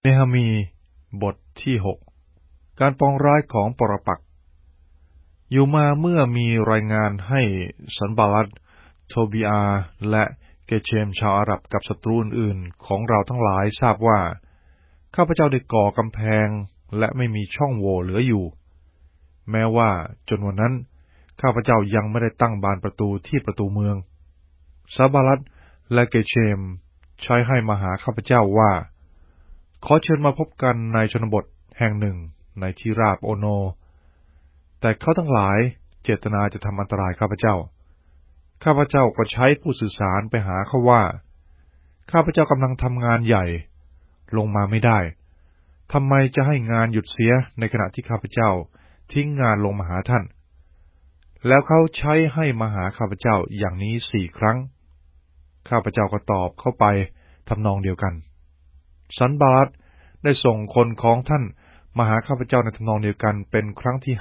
ฮามีบทที่6การปองร้ายของปรปักษ์อยู่มาเมื่อมีรายงานให้สันบาลัดโทบิอาและเกเชมชาวอาหรับกับศัตรูอื่นๆของเราทั้งหลายทราบว่าข้าพเจ้าได้ก่อกำแพงและไม่มีช่องโหว่เหลืออยู่แม้ว่าจนวันนั้นข้าพเจ้ายังไม่ได้ตั้งบานประตูที่ประตูเมืองสันบาลัดและเกเชมใช้ให้มาหาข้าพเจ้าว่าขอเชิญมาพบกันในชนบทแห่งหนึ่งในที่ราบโอโนแต่เขาทั้งหลายเจตนาจะทำอันตรายข้าพเจ้าก็ใช้ผู้สื่อสารไปหาเขาว่าข้าพเจ้ากำลังทำงานใหญ่ลงมาไม่ได้ทำไมจะให้งานหยุดเสียในขณะที่ข้าพเจ้าทิ้งงานลงมาหาท่านแล้วเขาใช้ให้มาหาข้าพเจ้าอย่างนี้4 ครั้งข้าพเจ้าก็ตอบเข้าไปทำนองเดียวกันสันบาลัดได้ส่งคนของท่านมาหาข้าพเจ้าในทำนองเดียวกันเป็นครั้งที่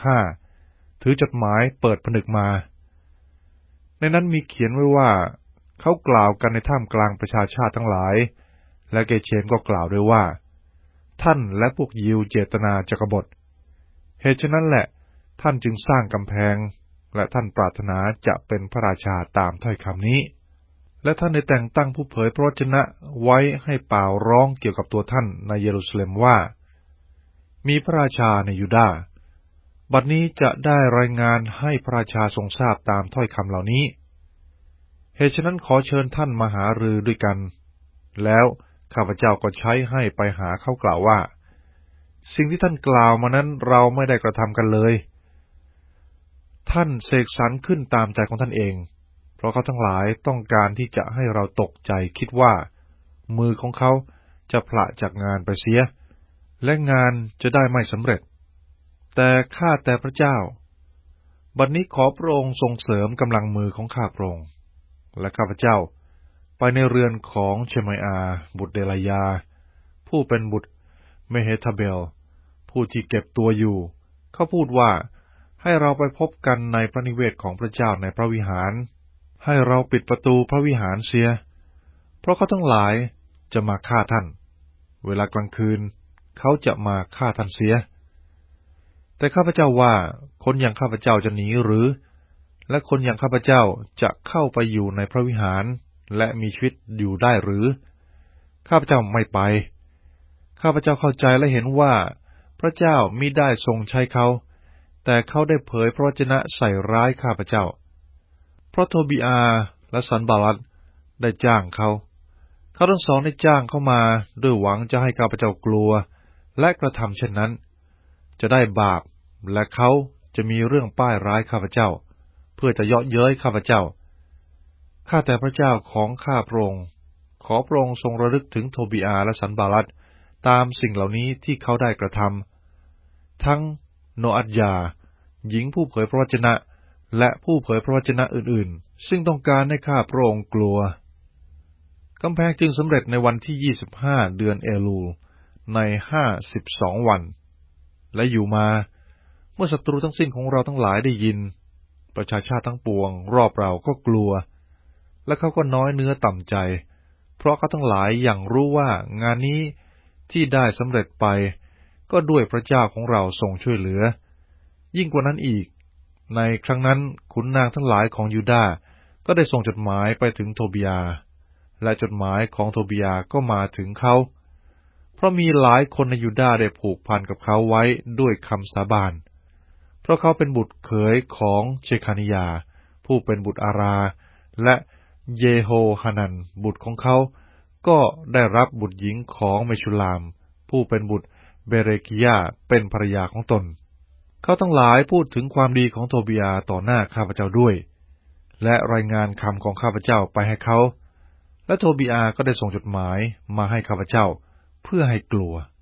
5ถือจดหมายเปิดผนึกมาในนั้นมีเขียนไว้ว่าเขากล่าวกันในท่ามกลางประชาชาติทั้งหลายและเกเชมก็กล่าวด้วยว่าท่านและพวกยิวเจตนาจะกบฏเหตุฉะนั้นแหละท่านจึงสร้างกำแพงและท่านปรารถนาจะเป็นพระราชาตามถ้อยคำนี้และท่านได้แต่งตั้งผู้เผยพระวจนะไว้ให้เป่าร้องเกี่ยวกับตัวท่านในเยรูซาเล็มว่ามีพระราชาในยูดาห์บัดนี้จะได้รายงานให้พระราชาทรงทราบตามถ้อยคำเหล่านี้เหตุฉะนั้นขอเชิญท่านมาหารือด้วยกันแล้วข้าพเจ้าก็ใช้ให้ไปหาเขากล่าวว่าสิ่งที่ท่านกล่าวมานั้นเราไม่ได้กระทำกันเลยท่านเสกสรรขึ้นตามใจของท่านเองเพราะเขาทั้งหลายต้องการที่จะให้เราตกใจคิดว่ามือของเขาจะผละจากงานไปเสียและงานจะได้ไม่สำเร็จแต่ข้าแต่พระเจ้าบัดนี้ขอพระองค์ทรงเสริมกำลังมือของข้าพระองค์และข้าพเจ้าไปในเรือนของเชมายาบุตรเดลายาผู้เป็นบุตรเมเฮทาเบลผู้ที่เก็บตัวอยู่เขาพูดว่าให้เราไปพบกันในพระนิเวศของพระเจ้าในพระวิหารให้เราปิดประตูพระวิหารเสียเพราะเขาทั้งหลายจะมาฆ่าท่านเวลากลางคืนเขาจะมาฆ่าท่านเสียแต่ข้าพเจ้าว่าคนอย่างข้าพเจ้าจะหนีหรือและคนอย่างข้าพเจ้าจะเข้าไปอยู่ในพระวิหารและมีชีวิตอยู่ได้หรือข้าพเจ้าไม่ไปข้าพเจ้าเข้าใจและเห็นว่าพระเจ้ามิได้ทรงใช้เขาแต่เขาได้เผยพระวจนะใส่ร้ายข้าพเจ้าเพราะโทบิอาและสันบาลัดได้จ้างเขาทั้งสองได้จ้างเข้ามาด้วยหวังจะให้ข้าพเจ้ากลัวและกระทำเช่นนั้นจะได้บาปและเขาจะมีเรื่องป้ายร้ายข้าพเจ้าเพื่อจะเยาะเย้ยข้าพเจ้าข้าแต่พระเจ้าของข้าพระองค์ขอพระองค์ทรงระลึกถึงโทบิอาและสันบาลัดตามสิ่งเหล่านี้ที่เขาได้กระทำทั้งโนอัดยาหญิงผู้เผยพระวจนะและผู้เผยพระวจนะอื่นๆซึ่งต้องการให้ข้าพระองค์กลัวกำแพงจึงสำเร็จในวันที่25 เดือนเอลูลใน52 วันและอยู่มาเมื่อศัตรูทั้งสิ้นของเราทั้งหลายได้ยินประชาชาติทั้งปวงรอบเราก็กลัวและเขาก็น้อยเนื้อต่ำใจเพราะเขาทั้งหลายอย่างรู้ว่างานนี้ที่ได้สำเร็จไปก็ด้วยพระเจ้าของเราทรงช่วยเหลือยิ่งกว่านั้นอีกในครั้งนั้นขุนนางทั้งหลายของยูดาห์ก็ได้ส่งจดหมายไปถึงโทบิอาและจดหมายของโทบิอาก็มาถึงเขาเพราะมีหลายคนในยูดาห์ได้ผูกพันกับเขาไว้ด้วยคำสาบานเพราะเขาเป็นบุตรเขยของเชคานิยาผู้เป็นบุตรอาราและเยโฮฮานันบุตรของเขาก็ได้รับบุตรหญิงของเมชุลามผู้เป็นบุตรเบเรกิยาเป็นภรรยาของตนเขาทั้งหลายพูดถึงความดีของโทบิอาต่อหน้าข้าพเจ้าด้วยและรายงานคำของข้าพเจ้าไปให้เขาและโทบิอาก็ได้ส่งจดหมายมาให้ข้าพเจ้าเพื่อให้กลัว